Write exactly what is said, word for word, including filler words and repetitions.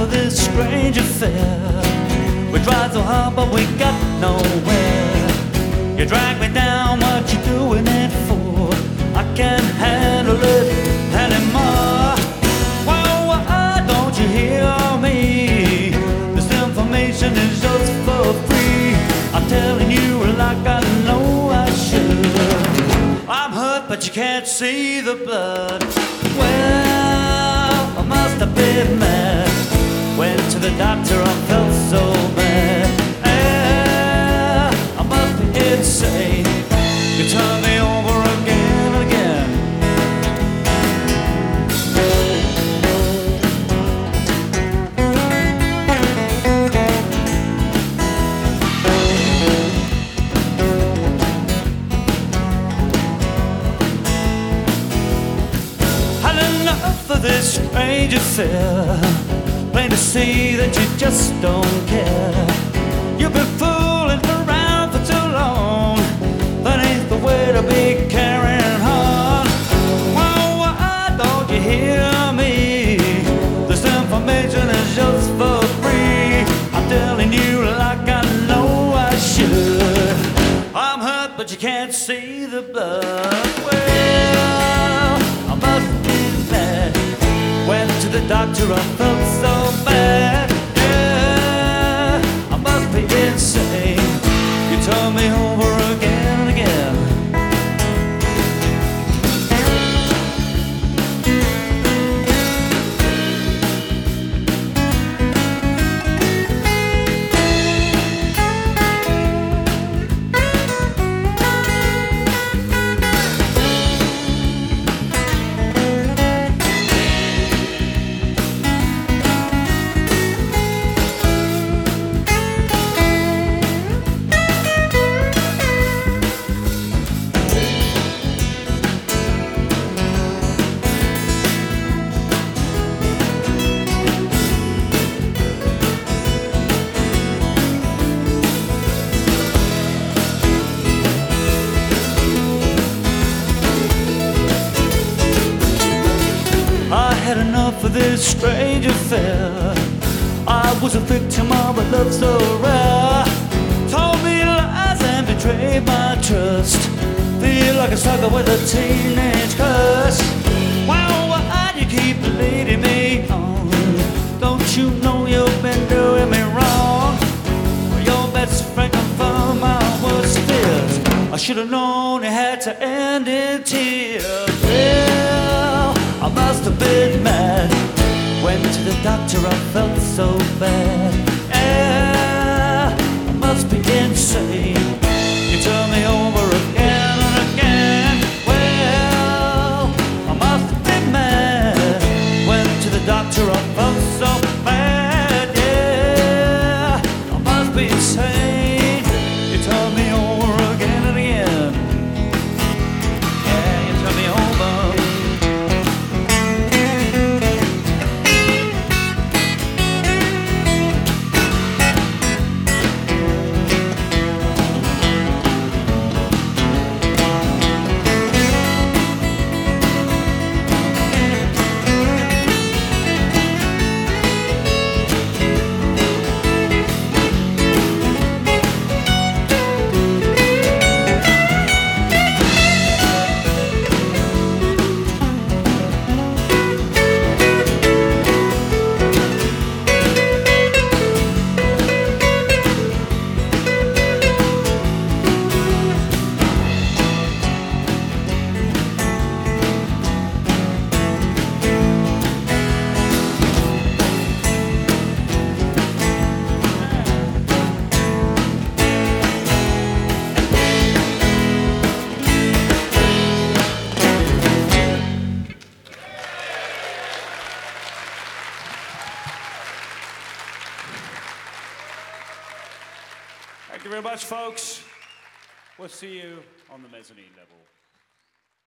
of this strange affair. We tried so hard but we got nowhere. You drag me down, what you doing it for? I can't handle it anymore. Well, why don't you hear me? This information is just for free. I'm telling you like I know I should. I'm hurt but you can't see the blood. Well, I must have been mad. Went to the doctor, I felt so bad. Eh, I must be insane. You turn me over again and again. Had enough of this strange affair. Plain to see that you just don't care. You've been fooling around for too long. That ain't the way to be carrying on. Well, why don't you hear me? This information is just for free. I'm telling you like I know I should. I'm hurt but you can't see the blood. Well, I must be mad. Went to the doctor, I felt so bad. Yeah, I must be insane. You turn me over again and again. I had enough of this strange affair. I was a victim of a love so rare. Told me lies and betrayed my trust. Feel like a sucker with a teenage curse. Well, why do you keep leading me on? Don't you know you've been doing me wrong? Your best friend confirmed my worst fears. I should have known it had to end in tears. Well, I must have been mad. Went to the doctor, I felt so bad. Yeah, I must be insane. You turn me over again and again. Well, I must have been mad. Went to the doctor, I felt so bad. Yeah, I must be insane. You turn me over again and again. Yeah, you turn me over. Thank you very much, folks. We'll see you on the mezzanine level.